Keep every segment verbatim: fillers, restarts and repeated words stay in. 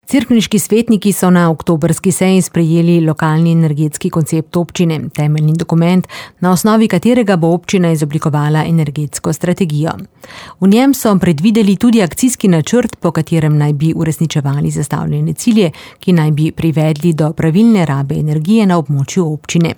Cerkniški svetniki so na oktobrski seji sprejeli lokalni energetski koncept občine, temeljni dokument, na osnovi katerega bo občina izoblikovala energetsko strategijo. V njem so predvideli tudi akcijski načrt, po katerem naj bi uresničevali zastavljene cilje, ki naj bi privedli do pravilne rabe energije na območju občine.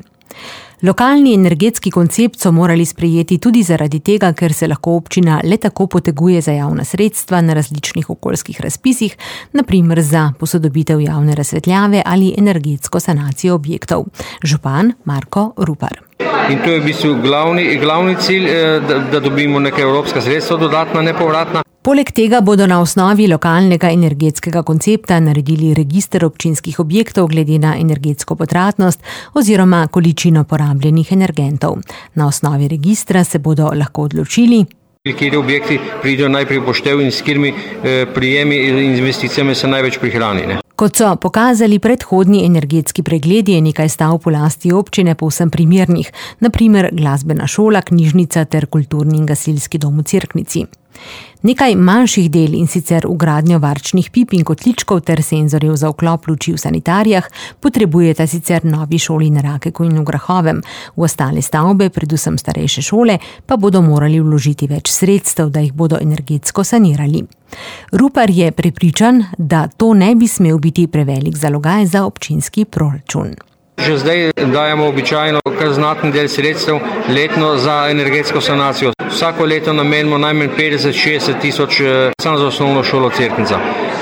Lokalni energetski koncept so morali sprejeti tudi zaradi tega, ker se lahko občina le tako poteguje za javna sredstva na različnih okoljskih razpisih, na primer za posodobitev javne razsvetljave ali energetsko sanacijo objektov. Župan Marko Rupar. In to je v bistvu glavni, glavni cilj, da, da dobimo neka evropska sredstva dodatna, nepovratna. Poleg tega bodo na osnovi lokalnega energetskega koncepta naredili register občinskih objektov glede na energetsko potratnost oziroma količino porabljenih energentov. Na osnovi registra se bodo lahko odločili, kateri objekti pridejo najprej v poštev in s katerimi prijemi in investicijami se največ prihrani. Ne? Kot so pokazali predhodni energetski pregledi, je nekaj stavb v lasti občine povsem primernih, na primer glasbena šola, knjižnica ter kulturni in gasilski dom v Cerknici. Nekaj manjših del, in sicer vgradnjo varčnih pip in kotličkov ter senzorjev za vklop luči v sanitarijah, potrebujeta sicer novi šoli na Rakeku in v Grahovem. V ostale stavbe, predvsem starejše šole, pa bodo morali vložiti več sredstev, da jih bodo energetsko sanirali. Rupar je prepričan, da to ne bi smel biti prevelik zalogaj za občinski proračun. Že zdaj dajemo običajno kar znaten del sredstev letno za energetsko sanacijo. Vsako leto namenimo najmanj petdeset do šestdeset tisoč samo za osnovno šolo Cerknica.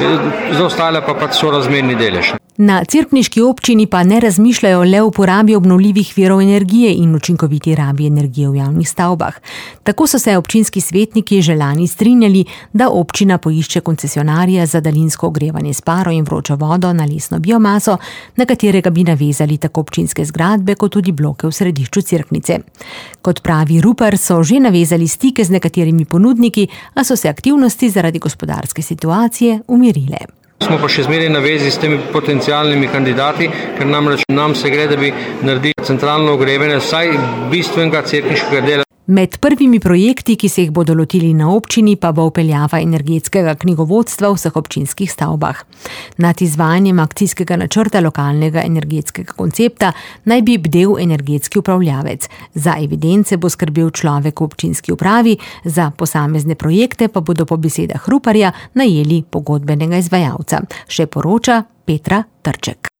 Za ostale pa pač sorazmerni delež. Na cerkniški občini pa ne razmišljajo le o uporabi obnovljivih virov energije in učinkoviti rabi energije v javnih stavbah. Tako so se občinski svetniki že lani strinjali, da občina poišče koncesionarja za daljinsko ogrevanje s paro in vročo vodo na lesno biomaso, na katerega bi navezali tako občinske zgradbe kot tudi bloke v središču Cerknice. Kot pravi Rupar, so že navezali stike z nekaterimi ponudniki, a so se aktivnosti zaradi gospodarske situacije umirile. Smo pa še zmeraj na vezi s temi potencialnimi kandidati, ker namreč nam se gre, da bi naredili centralno ogrevanje vsaj bistvenega cerkniškega dela. Med prvimi projekti, ki se jih bodo lotili na občini, pa bo vpeljava energetskega knjigovodstva v vseh občinskih stavbah. Nad izvajanjem akcijskega načrta lokalnega energetskega koncepta naj bi bdel energetski upravljavec. Za evidence bo skrbel človek v občinski upravi, za posamezne projekte pa bodo po besedah Ruparja najeli pogodbenega izvajalca. Še poroča Petra Trček.